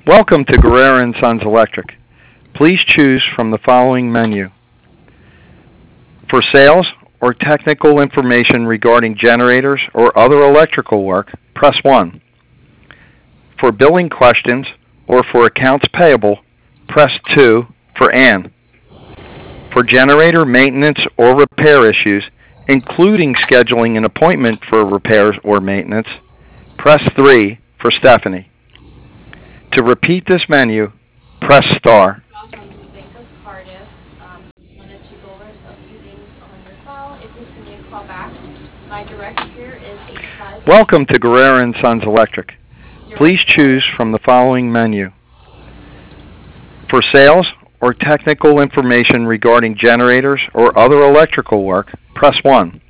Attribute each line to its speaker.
Speaker 1: Welcome to Guerrero & Sons Electric. Please choose from the following menu. For sales or technical information regarding generators or other electrical work, press 1. For billing questions or for accounts payable, press 2 for Ann. For generator maintenance or repair issues, including scheduling an appointment for repairs or maintenance, press 3 for Stephanie. To repeat this menu, press star.
Speaker 2: From Bank of Cardiff. Wanted to go over a few things on your file. If you give me a call back, my direct here is 855.
Speaker 1: Welcome to Guerrero & Sons Electric. Please choose from the following menu. For sales or technical information regarding generators or other electrical work, press 1.